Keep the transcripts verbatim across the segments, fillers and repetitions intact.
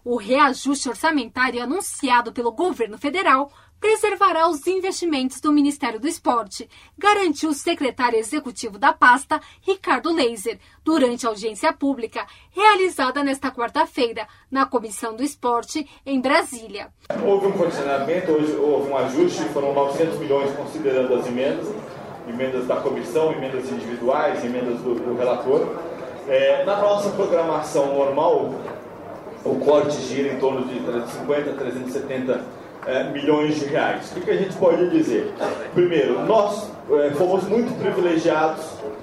O reajuste orçamentário anunciado pelo governo federal preservará os investimentos do Ministério do Esporte, garantiu o secretário executivo da pasta, Ricardo Leyser, durante a audiência pública realizada nesta quarta-feira na Comissão do Esporte em Brasília. Houve um condicionamento, hoje houve um ajuste, foram novecentos milhões considerando as emendas, emendas da comissão, emendas individuais, emendas do, do relator. É, na nossa programação normal, o corte gira em torno de trezentos e cinquenta, trezentos e setenta É, milhões de reais. O que a gente pode dizer? Primeiro, nós é, fomos muito privilegiados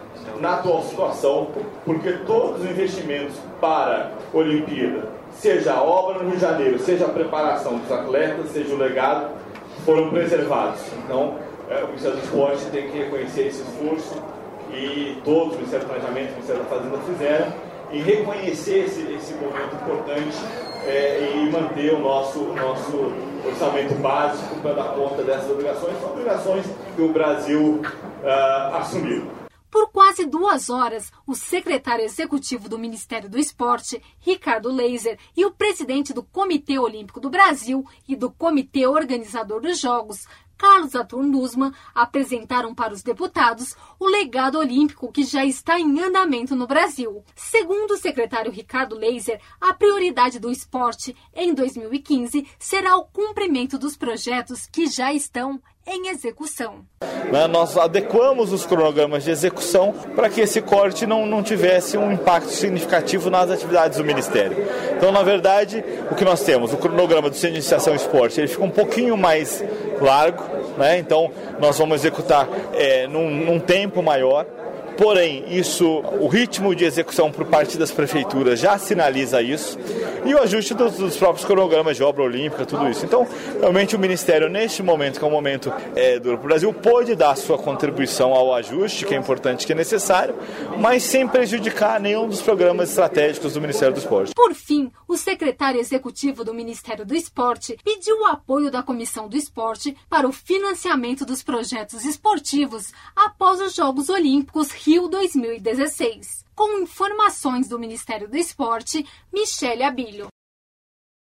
na atual situação, porque todos os investimentos para a Olimpíada, seja a obra no Rio de Janeiro, seja a preparação dos atletas, seja o legado, foram preservados. Então, é, o Ministério do Esporte tem que reconhecer esse esforço e todos, o Ministério do Planejamento e o Ministério da Fazenda fizeram, e reconhecer esse, esse momento importante é, e manter o nosso, o nosso orçamento básico para dar conta dessas obrigações, são obrigações que o Brasil uh, assumiu. Por quase duas horas, o secretário executivo do Ministério do Esporte, Ricardo Leyser, e o presidente do Comitê Olímpico do Brasil e do Comitê Organizador dos Jogos, Carlos Arthur Nussmann, apresentaram para os deputados o legado olímpico que já está em andamento no Brasil. Segundo o secretário Ricardo Leyser, a prioridade do esporte em dois mil e quinze será o cumprimento dos projetos que já estão em execução. Nós adequamos os cronogramas de execução para que esse corte não, não tivesse um impacto significativo nas atividades do Ministério. Então, na verdade, o que nós temos, o cronograma do Centro de Iniciação e Esporte, ele fica um pouquinho mais largo, né? Então nós vamos executar é, num, num tempo maior. Porém, isso, o ritmo de execução por parte das prefeituras já sinaliza isso, e o ajuste dos, dos próprios cronogramas de obra olímpica, tudo isso. Então, realmente o Ministério, neste momento, que é um momento é, duro para o Brasil, pode dar sua contribuição ao ajuste, que é importante, que é necessário, mas sem prejudicar nenhum dos programas estratégicos do Ministério do Esporte. Por fim, o secretário executivo do Ministério do Esporte pediu o apoio da Comissão do Esporte para o financiamento dos projetos esportivos após os Jogos Olímpicos Rio dois mil e dezesseis. Com informações do Ministério do Esporte, Michele Abilho.